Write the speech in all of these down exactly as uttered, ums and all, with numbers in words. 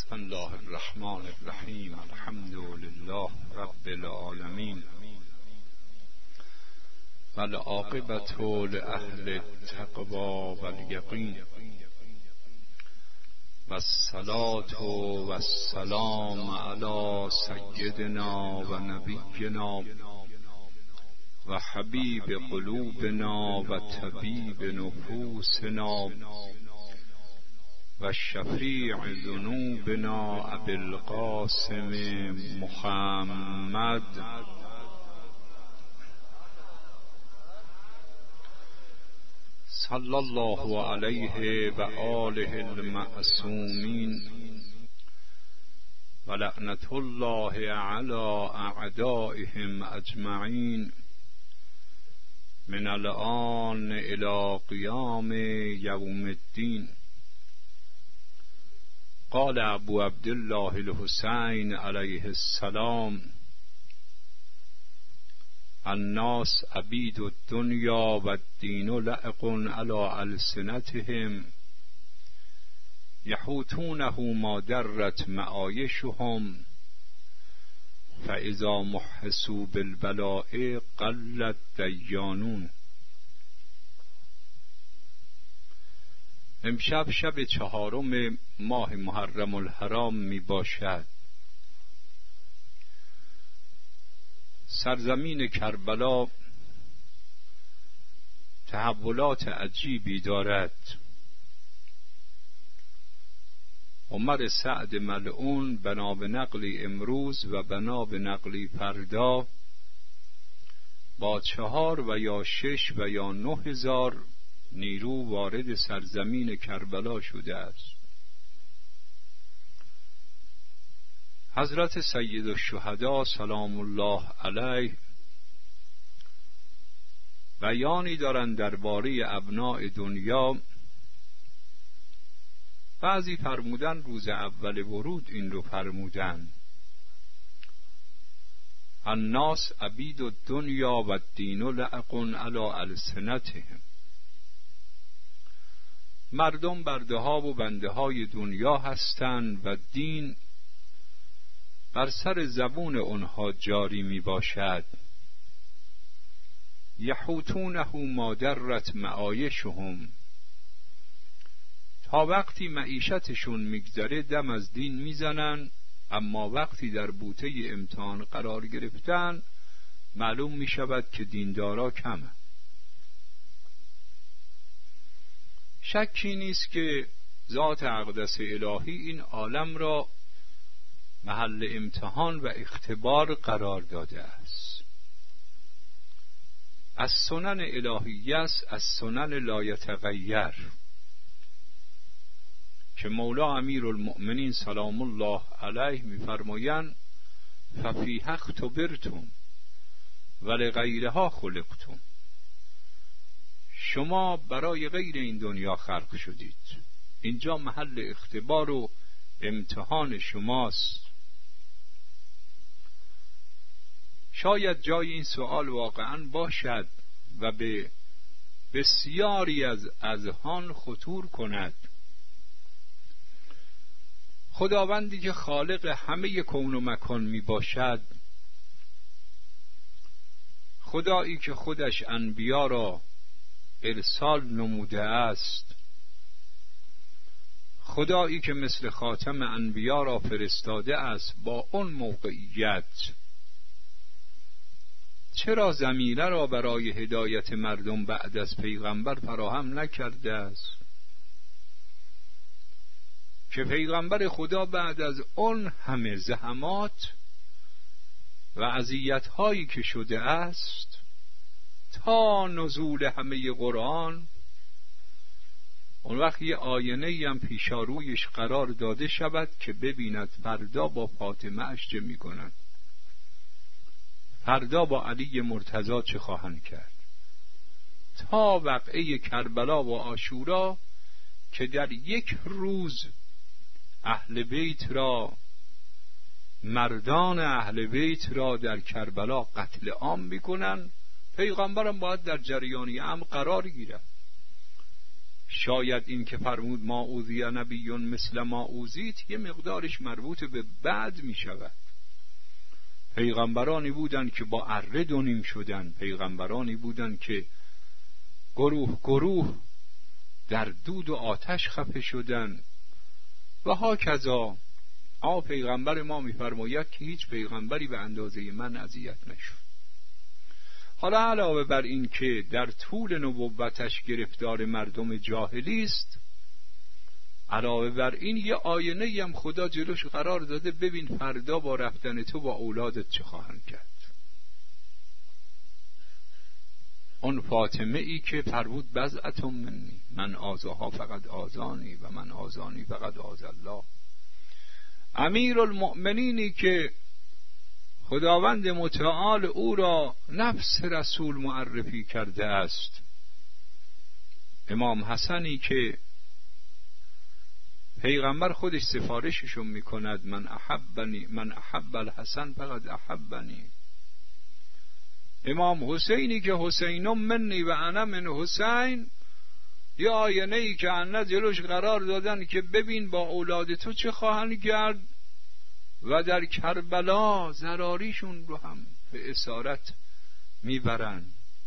بسم الله الرحمن الرحیم. الحمد لله رب العالمین والعاقبة لأهل التقوى والیقین والصلاة والسلام علی سیدنا و نبینا و حبیب قلوبنا و طبیب نفوسنا و شفیع ذنوبنا ابی القاسم محمد صلی الله علیه و آله المعصومین و لعنت الله علی اعدائهم اجمعین من الآن الی قیام یوم الدین. قال ابو عبدالله الحسین علیه السلام: الناس عبید الدنیا و الدین لعق علی السنتهم یحوتونه ما درت معایشهم فاذا محسوا بالبلاء قل الدیانون. امشب شب چهارم ماه محرم الحرام می باشد. سرزمین کربلا تحولات عجیبی دارد. عمر سعد ملعون بنا به نقلی امروز و بنا به نقلی فردا با چهار و یا شش و یا نه هزار نیرو وارد سرزمین کربلا شده است. حضرت سید الشهدا سلام الله علیه بیانی دارند درباره ابناء دنیا. بعضی فرمودن روز اول ورود این رو فرمودن: الناس عبید الدنیا و الدین لعق علی السنتهم. مردم برده ها و بنده های دنیا هستند و دین بر سر زبون آنها جاری می باشد. یحوتونه ما درت معایشهم. تا وقتی معیشتشون میگذره دم از دین میزنن، اما وقتی در بوته امتحان قرار گرفتن معلوم می شود که دیندارا کمه. شکی نیست که ذات اقدس الهی این عالم را محل امتحان و اختبار قرار داده است. از سنن الهی است، از سنن لا یتغیر، که مولا امیر المؤمنین سلام الله علیه می‌فرمایند: ففی حق تبرتم ولغیرها خلقتم. شما برای غیر این دنیا خلق شدید. اینجا محل اختبار و امتحان شماست. شاید جای این سوال واقعا باشد و به بسیاری از اذهان خطور کند: خداوندی که خالق همه کون و مکان می باشد، خدایی که خودش انبیا را ارسال نموده است، خدایی که مثل خاتم انبیا را فرستاده است، با اون موقعیت چرا زمینه را برای هدایت مردم بعد از پیغمبر فراهم نکرده است؟ که پیغمبر خدا بعد از اون همه زحمات و اذیت‌هایی که شده است تا نزول همه قرآن، اون وقت یه آینه‌ای هم پیشارویش قرار داده شود که ببیند فردا با فاطمه اش چه می‌کنند، فردا با علی مرتضی چه خواهند کرد، تا وقعه کربلا و عاشورا که در یک روز اهل بیت را، مردان اهل بیت را در کربلا قتل عام میکنن. پیغمبرم باید در جریانی امر قرار گیرد. شاید این که فرمود ما اوذی نبی مثل ما اوذیت یه مقدارش مربوط به بعد می شود. پیغمبرانی بودن که با اره دونیم شدن، پیغمبرانی بودن که گروه گروه در دود و آتش خفه شدن و ها کذا. آ پیغمبر ما می‌فرماید که هیچ پیغمبری به اندازه من اذیت نشد. حالا علاوه بر این که در طول نبوتش گرفتار مردم جاهلی است، علاوه بر این یه آینه هم خدا جلوش قرار داده، ببین فردا با رفتن تو با اولادت چه خواهند کرد. اون فاطمه ای که فرمود بضعة منی، من آزاها فقط آزانی و من آزانی فقط آز الله. امیر المؤمنینی که خداوند متعال او را نفس رسول معرفی کرده است، امام حسنی که پیغمبر خودش سفارششون میکند، من احبنی من احب الحسن فقط احبنی. امام حسینی که حسین منی و انا من حسین، یه آینه ای که انا جلوش قرار دادن که ببین با اولاد تو چه خواهند کرد، و در کربلا زراریشون رو هم به اسارت میبرن.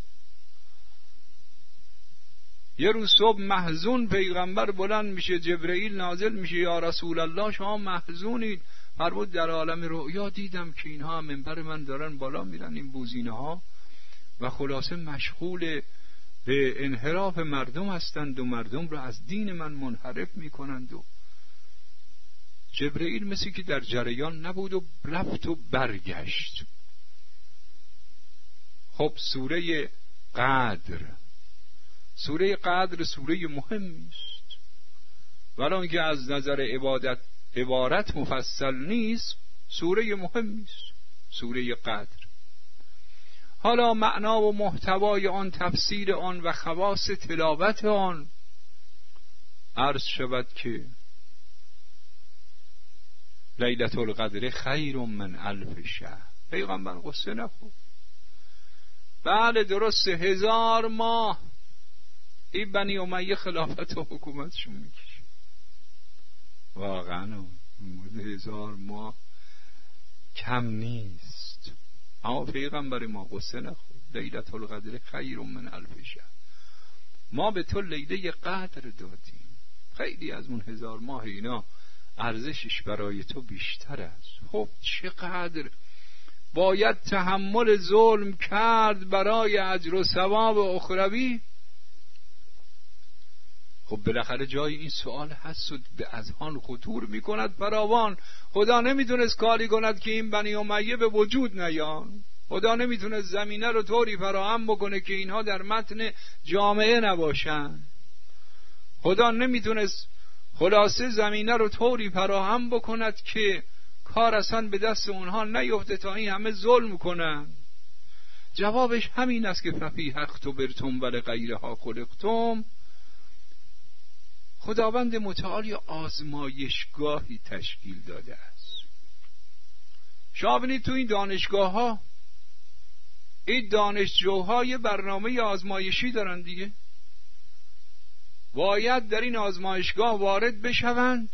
یه روز صبح محزون پیغمبر بلند میشه، جبرئیل نازل میشه، یا رسول الله شما محزونید؟ فرمود در عالم رؤیا دیدم که اینها منبر من دارن بالا میرن، این بوزینه ها، و خلاصه مشغول به انحراف مردم هستند و مردم رو از دین من منحرف میکنند. و جبرئیل مثل که در جریان نبود و رفت و برگشت. خب سوره قدر، سوره قدر سوره مهمی است، ولی اینکه از نظر عبادت عبارت مفصل نیست، سوره مهمی است سوره قدر. حالا معنا و محتوای آن، تفسیر آن و خواص تلاوت آن عرض شود که لیلة القدر خیر من الف شهر. پیغمبر قصه نخود. بله درست، هزار ماه این بنی امیه خلافت و حکومتشون میکشه، واقعا هزار ماه کم نیست. اما پیغمبر ما قصه نخود. لیلة القدر خیر من الف شهر. ما به تو لیله قدر دادیم، خیلی از اون هزار ماه اینا ارزشش برای تو بیشتر است. خب چقدر باید تحمل ظلم کرد برای اجر و ثواب اخروی؟ خب بالاخره جای این سوال هست و به اذهان خطور میکند فراوان. خدا نمیتونست کاری کند که این بنی امیه به وجود نیان. خدا نمیتونست زمینه رو طوری فراهم بکنه که اینها در متن جامعه نباشن. خدا نمیتونست خلاصه زمینه رو طوری فراهم بکند که کار اصلا به دست اونها نیفته تا این همه ظلم کنن. جوابش همین است که ففی حق برتم ولی غیرها خلقتم. خداوند متعال یا آزمایشگاهی تشکیل داده است. شما ببینید تو این دانشگاه ها، این دانشجوها یه برنامه آزمایشی دارن دیگه، باید در این آزمایشگاه وارد بشوند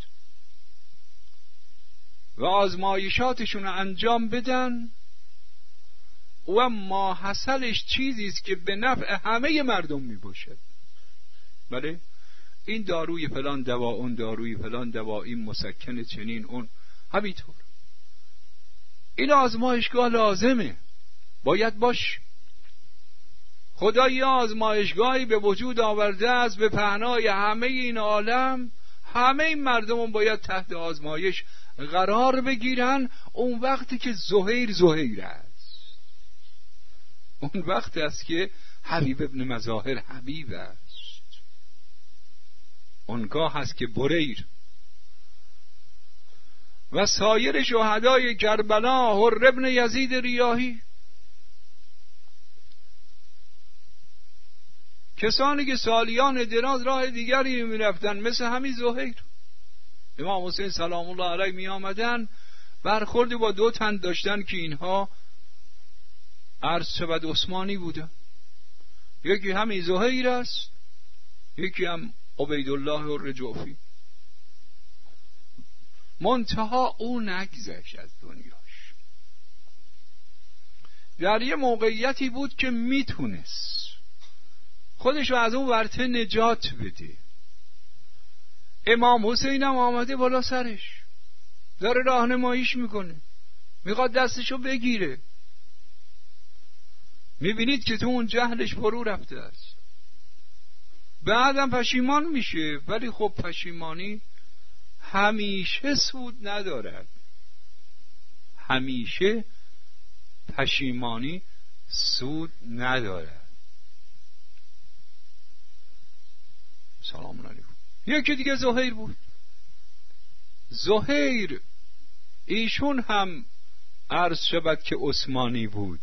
و آزمایشاتشون رو انجام بدن و ماحصلش چیزی است که به نفع همه مردم می باشد. بله این داروی فلان دوا، اون داروی فلان دوا، این مسکن چنین، اون همینطور. این آزمایشگاه لازمه، باید باش. خدا یه آزمایشگاهی به وجود آورده است به پهنای همه این عالم. همه این مردم باید تحت آزمایش قرار بگیرن. اون وقتی که زهیر زهیر است، اون وقت است که حبیب ابن مظاهر حبیب است، اونگاه هست که بریر و سایر شهدای کربلا، حر ابن یزید ریاحی، کسانی که سالیان دراز راه دیگری می رفتن، مثل همین زهیر. امام حسین سلام الله علیه می آمدن، برخوردی با دو تن داشتن که اینها عرض شود عثمانی بودن. یکی همین زهیر است، یکی هم عبیدالله الرجوفی. منتها او نگذشت از دنیاش. در یه موقعیتی بود که میتونست خودشو از اون ورطه نجات بده. امام حسین هم آمده بالا سرش، داره راهنماییش میکنه، میخواد دستشو بگیره. میبینید که تو اون جهلش فرو رفته است. بعدم پشیمان میشه، ولی خب پشیمانی همیشه سود ندارد. همیشه پشیمانی سود ندارد. سلام علیکم. یکی دیگه زهیر بود. زهیر ایشون هم عرض شود که عثمانی بود،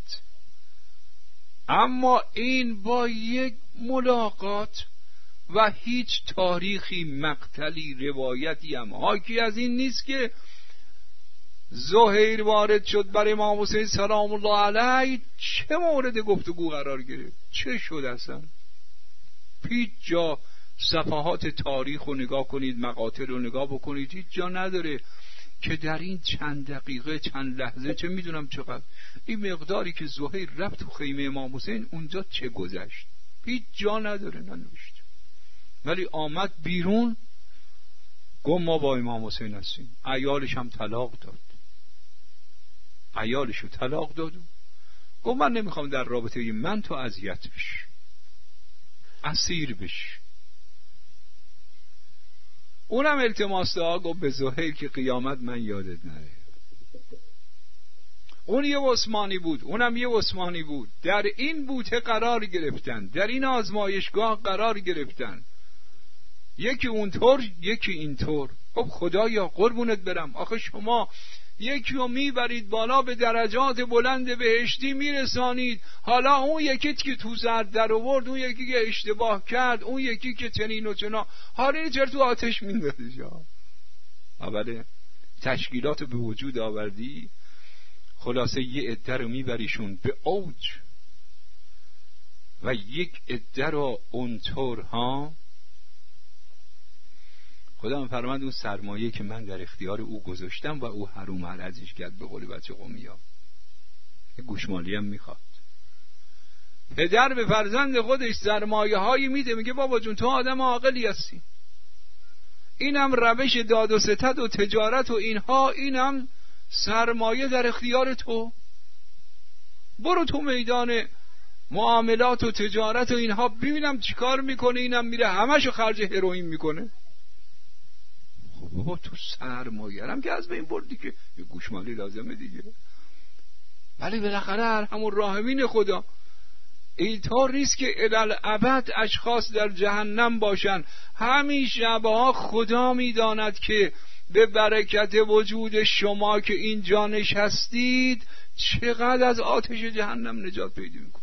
اما این با یک ملاقات و هیچ تاریخی، مقتلی، روایتی هم حاکی از این نیست که زهیر وارد شد بر امام حسین سلام الله علیه چه مورد گفتگو قرار گرفت، چه شد اصلا. هیچ جا صفحات تاریخ رو نگاه کنید، مقاطع رو نگاه بکنید، هیچ جا نداره که در این چند دقیقه، چند لحظه، چه میدونم چقدر، این مقداری که زهیر رفت تو خیمه امام حسین اونجا چه گذشت، هیچ جا نداره ننوشت. ولی آمد بیرون، گفت ما با امام حسین هستیم. عیالش هم طلاق داد، عیالشو طلاق داد. گفت من نمیخوام در رابطه من تو اذیت بشی، اسیر بشی. اونم التماس دعا گفت به زهیر که قیامت من یادت نره. اون یه عثمانی بود، اونم یه عثمانی بود، در این بوته قرار گرفتن، در این آزمایشگاه قرار گرفتن، یکی اونطور یکی اینطور. خب خدایا قربونت برم، آخه شما یکی رو میبرید بالا به درجات بلند بهشتی میرسانید، حالا اون یکی که تو زرد در آورد، اون یکی که اشتباه کرد، اون یکی که چنین و چنا، حالا این چرا تو آتش میندازی؟ جا اوله تشکیلات به وجود آوردی، خلاصه یه عده رو میبریشون به اوج و یک عده رو اونطور ها. خدا من فرماند اون سرمایه که من در اختیار او گذاشتم و او حروم هرزش کرد، به قول بچه قمی ها، گوشمالی هم میخواد. پدر به فرزند خودش سرمایه هایی میده، میگه بابا جون تو آدم عاقلی هستی، اینم روش داد و ستد و تجارت و اینها، اینم سرمایه در اختیار تو، برو تو میدان معاملات و تجارت و اینها ببینم چیکار میکنه. اینم میره همشو خرج هروئین میکنه. خب بابا تو سرمایه هم که از بین بردی که یه گوشمالی لازمه دیگه. ولی بالاخره هر همون راهمین خدا اینطور نیست که الالعبد اشخاص در جهنم باشن. همین شبه ها خدا میداند که به برکت وجود شما که اینجا نشستید چقدر از آتش جهنم نجات پیدا میکنید.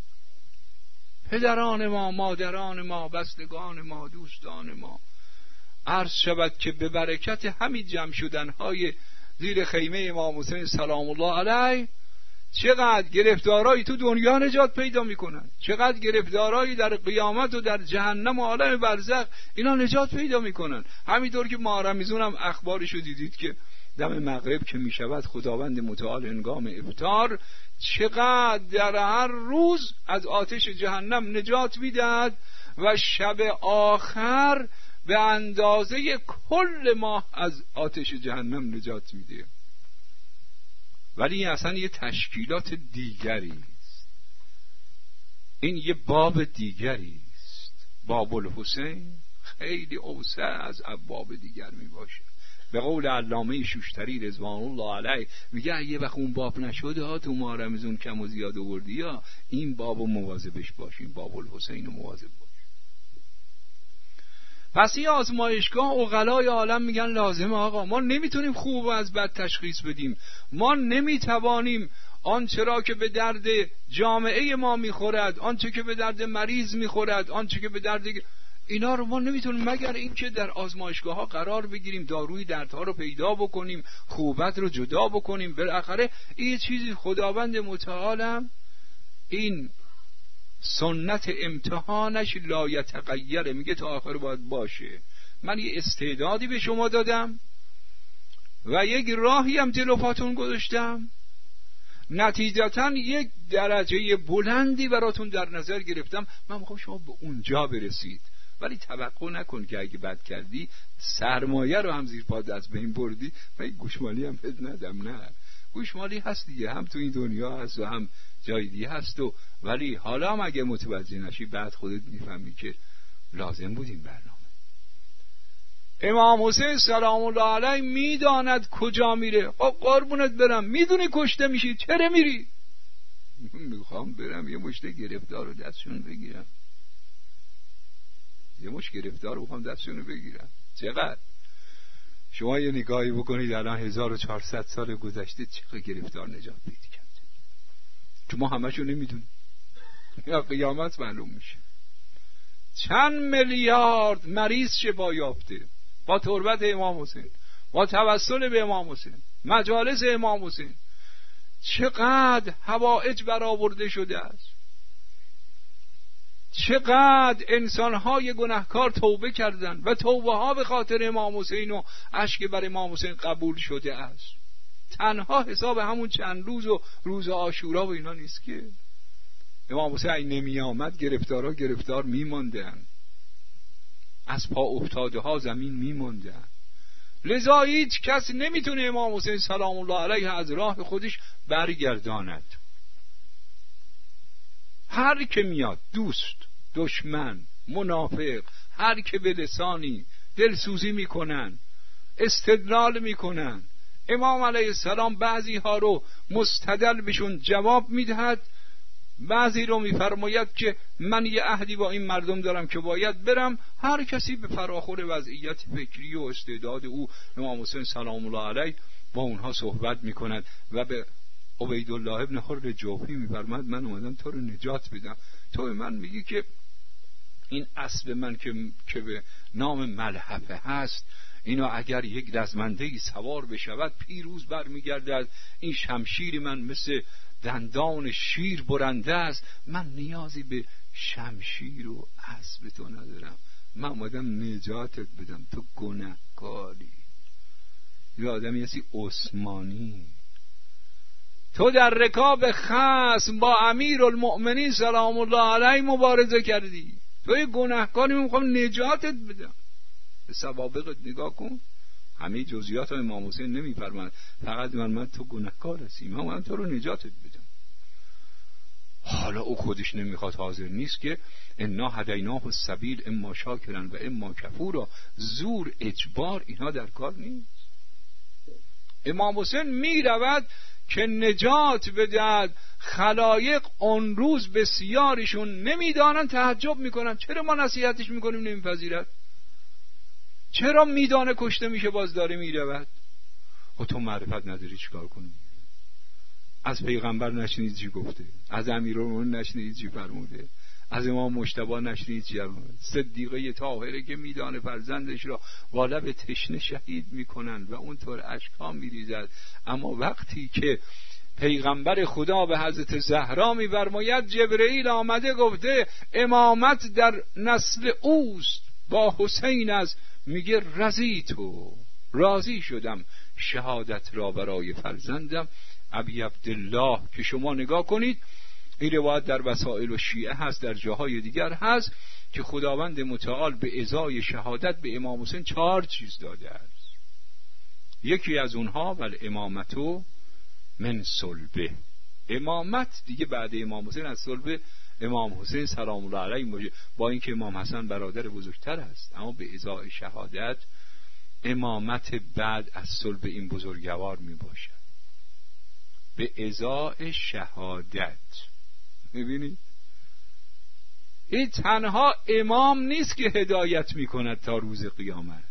پدران ما، مادران ما، بستگان ما، دوستان ما، عرض شود که به برکت همین جمع شدنهای زیر خیمه امام حسین سلام الله علیه چقدر گرفتارایی تو دنیا نجات پیدا میکنن، چقدر گرفتارایی در قیامت و در جهنم و عالم برزخ اینا نجات پیدا میکنن. همینطور که ماه رمضان هم اخبارشو دیدید که دم مغرب که میشود خداوند متعال هنگام افطار چقدر در هر روز از آتش جهنم نجات میدهد و شب آخر به اندازه کل ماه از آتش جهنم نجات میده. ولی این اصلا یه تشکیلات دیگری است، این یه باب دیگری است. باب الحسین خیلی اوسع از ابواب دیگر می باشه. به قول علامه شوشتری رضوان الله علیه میگه یه وقت اون باب نشده ها تو ماه رمضان کم و زیاد آوردی ها، این باب و مواظبش باشین، باب الحسین و مواظب باش. پس این آزمایشگاه عقلای عالم میگن لازمه آقا، ما نمیتونیم خوب و از بد تشخیص بدیم، ما نمیتوانیم آنچه را که به درد جامعه ما میخورد، آنچه که به درد مریض میخورد، آنچه که به درد اینا رو ما نمیتونیم مگر اینکه در آزمایشگاه ها قرار بگیریم، داروی دردها رو پیدا بکنیم، خوبت رو جدا بکنیم. بالاخره این چیزی خداوند متعالم این سنت امتحانش لایتغیره، میگه تا آخر باید باشه. من یه استعدادی به شما دادم و یک راهی هم جلو پاتون گذاشتم، نتیجتاً یک درجه بلندی براتون در نظر گرفتم، من میخوام شما به اونجا برسید. ولی توقع نکن که اگه بد کردی سرمایه رو هم زیر پات از بین بردی من گوشمالی هم بد ندم. نه، گوشمالی هست دیگه، هم تو این دنیا هست و هم جای دیگه هست. و ولی حالا هم اگه متوجه نشی بعد خودت میفهمی که لازم بود این برنامه. امام حسین سلام الله علیه میداند کجا میره. خب قربونت برم، میدونی کشته میشی، چرا میری؟ میخوام برم یه مشت گرفتار رو دستشون بگیرم، یه مشت گرفتار رو بخوام دستشون بگیرم. چقدر؟ شما یه نگاهی بکنید الان هزار و چهارصد سال گذشته چقدر گرفتار نجات پیدا کرد که ما همشو نمیدونیم، یا قیامت معلوم میشه. چند میلیارد مریض شفا یافته با تربت امام حسین، با توسل به امام حسین، مجالس امام حسین. چقدر حوائج برآورده شده است، چقدر انسانهای گناهکار توبه کردند و توبه ها به خاطر امام حسین و اشک بر امام حسین قبول شده است. تنها حساب همون چند روز و روز عاشورا و اینا نیست که امام حسین نمی آمد، گرفتارها گرفتار می ماندن، از پا افتاده ها زمین می ماندن. لذا هیچ کس نمیتونه امام حسین سلام الله علیه از راه خودش برگرداند. هر که میاد، دوست، دشمن، منافق، هر که به لسانی دلسوزی میکنن، استدلال میکنن، امام علیه السلام بعضی ها رو مستدل بهشون جواب میدهد، بعضی رو میفرماید که من یه عهدی با این مردم دارم که باید برم. هر کسی به فراخور وضعیت فکری و استعداد او، امام حسین سلام الله علیه با اونها صحبت میکند و به عبیدالله ابن خرد جوفی میفرماید من اومدم تو رو نجات بدم، تو به من میگی که این اسب من که, که به نام ملحفه هست، اینو اگر یک رزمندهی سوار بشود پیروز برمیگردد، این شمشیر من مثل دندان شیر برنده است، من نیازی به شمشیر و اسب تو ندارم، من اومدم نجاتت بدم، تو گناهکاری. یه آدمی هستی عثمانی، تو در رکاب خصم با امیر المؤمنین سلام الله علیه مبارزه کردی، تو یه گناهکاری، من میخوام نجاتت بدم. به سوابقت نگاه کن، همه جزئیات امام حسین نمیفرماند، فقط من من تو گناهکار هستی، من من تو رو نجاتت بدم. حالا او خودش نمیخواد، حاضر نیست که انا هدیناه السبیل اما شاکرا و اما کفورا، زور، اجبار، اینا در کار نیست. امام حسین میرود که نجات بدهد. خلایق اون روز بسیارشون نمیدانن، تعجب میکنن چرا ما نصیحتش میکنیم نمیپذیرد، چرا میدانه کشته میشه باز داره میرود. و تو معرفت نداری چیکار کنی؟ از پیغمبر نشنید چی گفته، از امیرالمومنین نشنید چی فرموده، از امام مجتبی نشنید چی فرموده، صدیقه طاهره که میدانه فرزندش را با لب تشنه شهید میکنن و اونطور اشک‌ها میریزد، اما وقتی که پیغمبر خدا به حضرت زهرا میفرماید جبرئیل آمده گفته امامت در نسل اوست با حسین، از میگه رضیتو، راضی شدم شهادت را برای فرزندم ابی عبدالله. که شما نگاه کنید، این روایت در وسائل و شیعه هست، در جاهای دیگر هست که خداوند متعال به ازای شهادت به امام حسین چهار چیز داده است. یکی از اونها ول امامتو من صلبه، امامت دیگه بعد امام حسین از صلب امام حسین سلام الله علیه، با اینکه امام حسن برادر بزرگتر است، اما به ازای شهادت امامت بعد از صلب این بزرگوار می باشد، به ازای شهادت. میبینید این تنها امام نیست که هدایت می کند تا روز قیامت،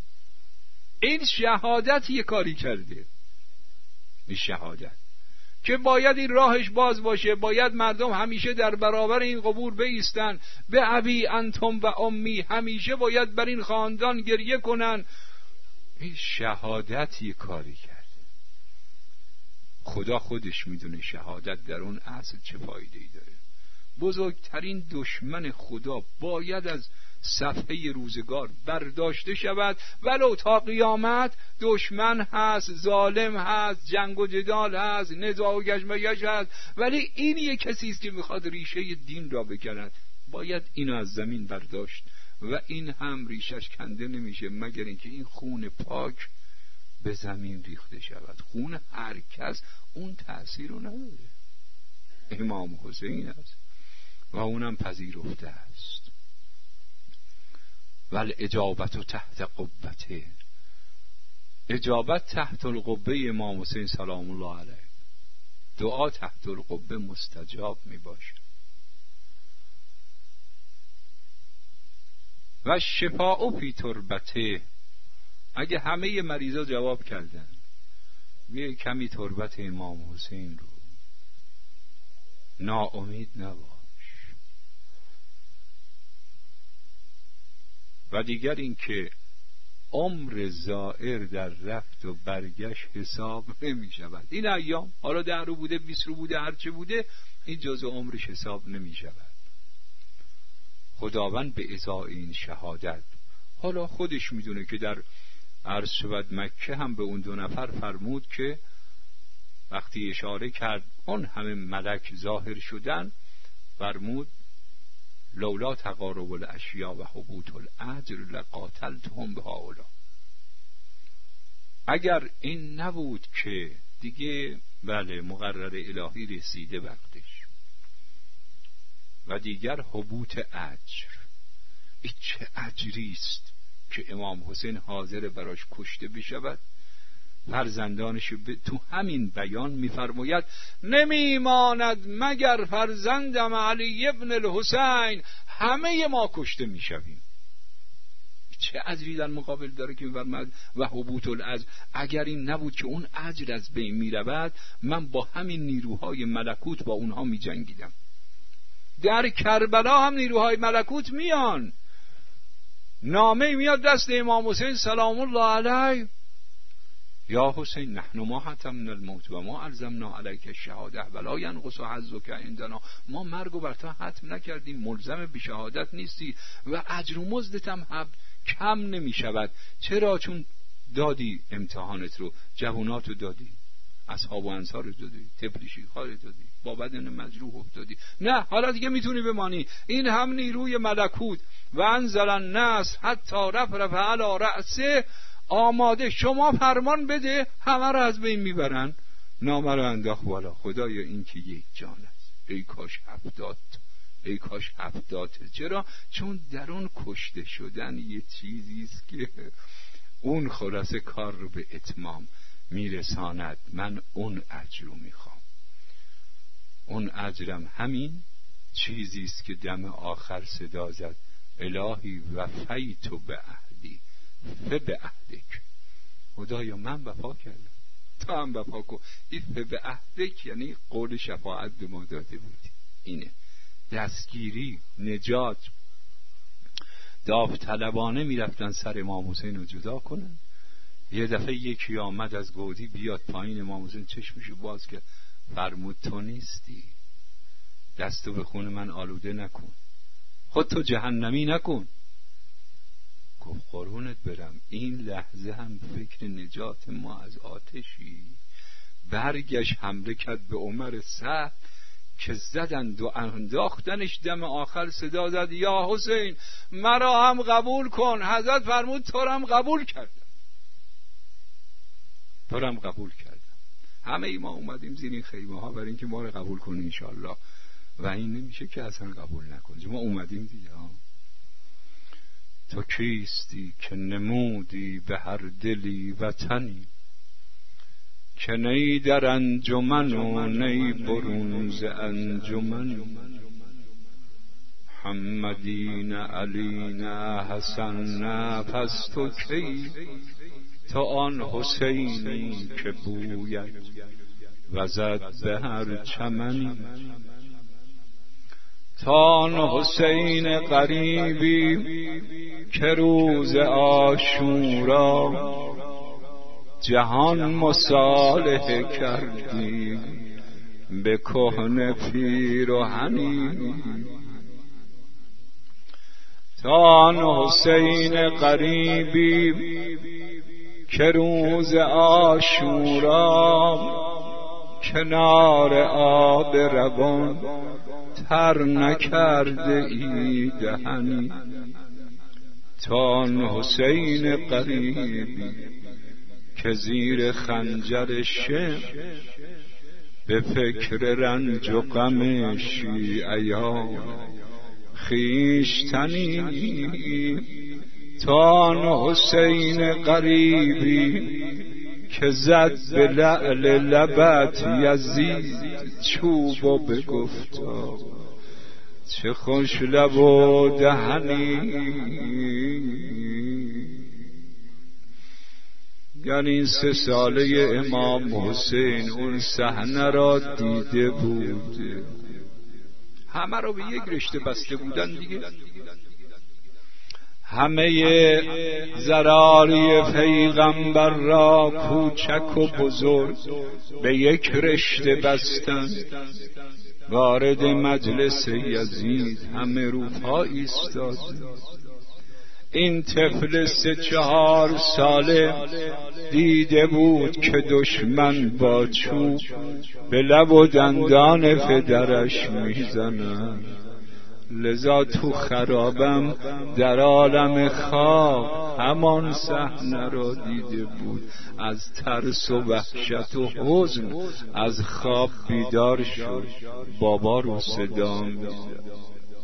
این شهادت یه کاری کرده، این شهادت که باید این راهش باز باشه، باید مردم همیشه در برابر این قبور بایستن، به ابی انتم و امی، همیشه باید بر این خاندان گریه کنن. این شهادت یه کاری کرده. خدا خودش میدونه شهادت در اون اصل چه فایده‌ای داره. بزرگترین دشمن خدا باید از صفحه روزگار برداشته شود. ولو تا قیامت دشمن هست، ظالم هست، جنگ و جدال هست، نزاع و گشمگش هست، ولی این یک کسی است که میخواد ریشه دین را بکند. باید اینو از زمین برداشت و این هم ریشش کنده نمیشه مگر اینکه این خون پاک به زمین ریخته شود. خون هر کس اون تأثیر رو نداره. امام حسین است و اونم پذیرفته است. ول اجابت تحت قبته، اجابت تحت القبه امام حسین سلام الله علیه، دعا تحت القبه مستجاب می باشد. و شفاء فی تربته، اگه همه مریضا جواب کردن بیای کمی تربت امام حسین رو، ناامید نباش. و دیگر این که عمر زائر در رفت و برگشت حساب نمی شود. این ایام حالا ده رو بوده، بیست رو بوده، هرچه بوده، این جزء عمرش حساب نمی شود. خداوند به ازای این شهادت حالا خودش میدونه که در عرض شود مکه هم به اون دو نفر فرمود که وقتی اشاره کرد اون همه ملک ظاهر شدن، فرمود لولا تقارب الاشیاء و حبوط الاجر لقاتلتهم بهؤلاء. اگر این نبود که دیگه بله مقرر الهی رسیده وقتش و دیگر حبوط اجر، این چه اجریست که امام حسین حاضر براش کشته بشود. فرزندانش ب... تو همین بیان میفرماید نمیماند مگر فرزندم علی ابن الحسین، همه ما کشته میشویم. چه اجری در مقابل داره که میفرماید و حبوط الاجر. اگر این نبود که اون اجر از بین میرود، من با همین نیروهای ملکوت با اونها میجنگیدم. در کربلا هم نیروهای ملکوت میان، نامه میاد دست امام حسین سلام الله علیه، یا حسین نحن ما حتمنا الموت و ما الزمنا علیک الشهاده ولا ینقص حظک عندنا. ما مرگ و بر تو حتم نکردیم، ملزم به شهادت نیستی و اجر و مزدت هم کم نمی شود. چرا؟ چون دادی امتحانت رو، جوانات رو دادی، اصحاب و انصار رو دادی، طفل شیخا رو دادی، با بدن مجروح افتادی. نه حالا دیگه میتونی بمانی. این هم نیروی ملکوت. و انزل الناس حتی رفرف علی رأسه، آماده شما فرمان بده، همه رو از بین میبرن. نامه رو انداخت بالا، خدایا این که یک جان است، ای کاش هفتاد، ای کاش هفتاد. چرا؟ چون در اون کشته شدن یه چیزیست که اون خلاصه کار رو به اتمام میرساند. من اون اجر رو میخوام. اون اجرم همین چیزیست که دم آخر صدا زد الهی وفیت به عهدی فه به عهدک. خدایا من وفا کردم، تو هم وفا کن. این فه به عهدک یعنی قول شفاعت به ما داده بودی. اینه دستگیری، نجات. داوطلبانه میرفتن سر امام حسین رو جدا کنن. یه دفعه یکی آمد از گودی بیاد پایین، امام حسین چشمشو باز کرد، فرمود تو نیستی، دستو به خون من آلوده نکن، خود تو جهنمی نکن. گفت قربونت برم، این لحظه هم فکر نجات ما از آتشی. برگشت حمله کرد به عمر سعد که زدند و انداختنش. دم آخر صدا زد یا حسین مرا هم قبول کن. حضرت فرمود تو رو هم قبول کردم، تو رو هم قبول کردم. همه ای ما اومدیم زیر این خیمه ها برای اینکه ما رو قبول کنی انشالله، و این نمیشه که اصلا قبول نکنی. ما اومدیم دیگه. ها تو کیستی که نمودی به هر دلی وطنی، که نی در انجمن و نی برون ز انجمن. محمدی نه علی نه حسن نه، پس تو کی؟ تو آن حسینی که بوید وزد به هر چمنی. تان حسین قریبی که روز عاشورا، جهان مصالحه کردی به کهنه پیرهنی تا آن حسین غریبی که روز عاشورا کنار آب روان تر نکرده ای دهنی تا آن حسین غریبی که زیر خنجر شم به فکر رنج و غم شیعیان خویشتنی تا آن حسین غریبی که زد به لعل لبت یزید چوب و بگفتا چه خوش لب و دهنی. یعنی سه ساله امام حسین اون صحنه را دیده بود، همه را به یک رشته بسته بودن دیگه، همه ضراری پیغمبر را کوچک و بزرگ به یک رشته بستن. وارد مجلس یزید همه رو پا ایستاد. این طفل سه چهار ساله دیده بود که دشمن با چوب به لب و دندان پدرش میزنن، لذا تو خرابم در عالم خواب همان صحنه را دیده بود. از ترس و وحشت و حزن از خواب بیدار شد، بابا رو صدا می‌زد.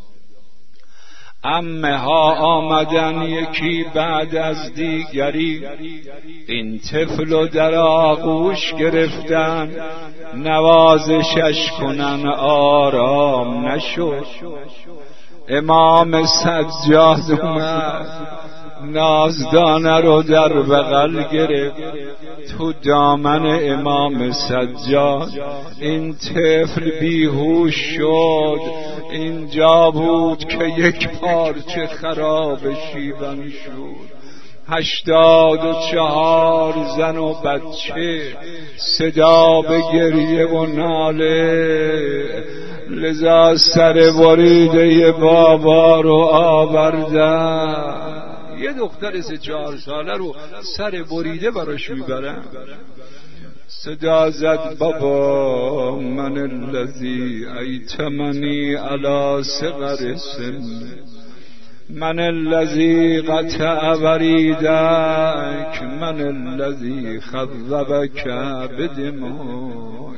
عمه ها آمدن یکی بعد از دیگری، این طفل رو در آغوش گرفتن نوازشش کنن، آرام نشد. امام سجاد اومد نازدانه رو در بغل گرفت، تو دامن امام سجاد این طفل بیهوش شد. اینجا بود که یک پارچه خراب شیون شد. هشتاد و چهار زن و بچه صدا به گریه و ناله، لذا سر بریده بابا رو آوردن. یه دختر سه چهار ساله رو سر بریده براش میبرن. صدا زد بابا من الذی ایتمنی علی صغر سن، من الذی قطع وریدک، من الذی خذبک بدموع.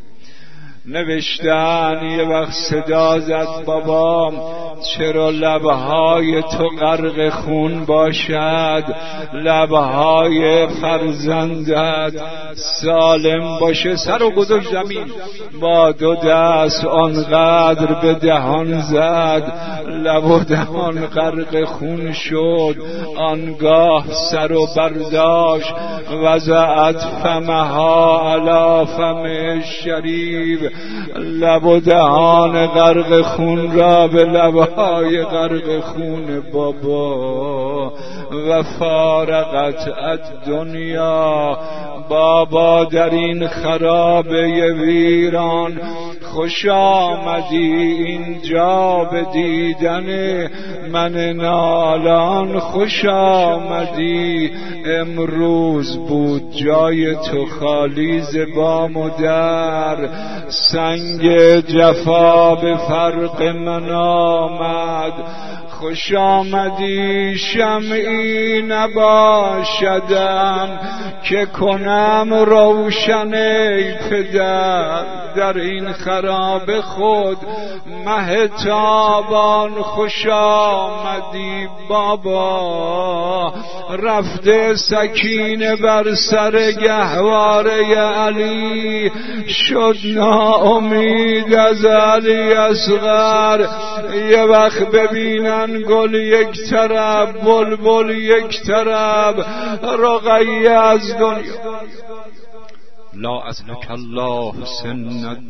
نوشتن یه وقت صدا زد بابا چرا لبهای تو غرق خون باشد، لبهای فرزندت سالم باشه. سر و گذاشت زمین، با دو دست آنقدر به دهان زد، لب و دهان غرق خون شد. آنگاه سر و برداشت وضعت فمها علی فم شریف، لب و دهان غرق خون را به لبهای غرق خون بابا و فارقت الدنیا. بابا در این خرابه ویران خوش آمدی اینجا به دیدن من نالان، خوش آمدی. امروز بود جای تو خالی ز بام و در، سنگ جفا به فرق من آمد. خوش آمدی شمعی نباشدم که کنم روشن ای پدر، در این خراب خود مهتابان. خوش آمدی بابا، رفته سکینه بر سر گهواره علی، شد ناامید از علی اصغر. یه وقت ببینن گل یک طرف، بلبل یک طرف، رقیه از دنیا. لا اسلک الله سن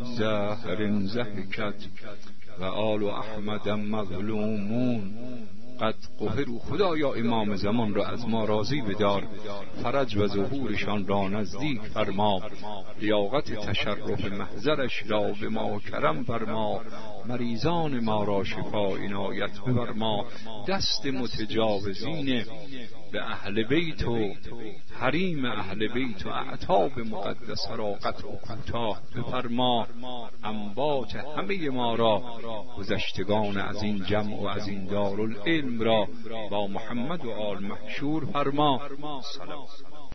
الدهر زهکت و آل احمد مظلومون. قد قهروا. خدایا امام زمان را از ما راضی بدار، فرج و ظهورشان را نزدیک فرما، لیاقت تشرف محضرش را به ما کرم فرما، مریضان ما را شفا عنایت بفرما، دست متجاوزین به اهل بیت و حریم اهل بیت و اعتاب مقدس را قطع و کوتاه بفرما، انبات همه ما را، گذشتگان از این جمع و از این دارالعلم را با محمد و آل محشور فرما. سلام.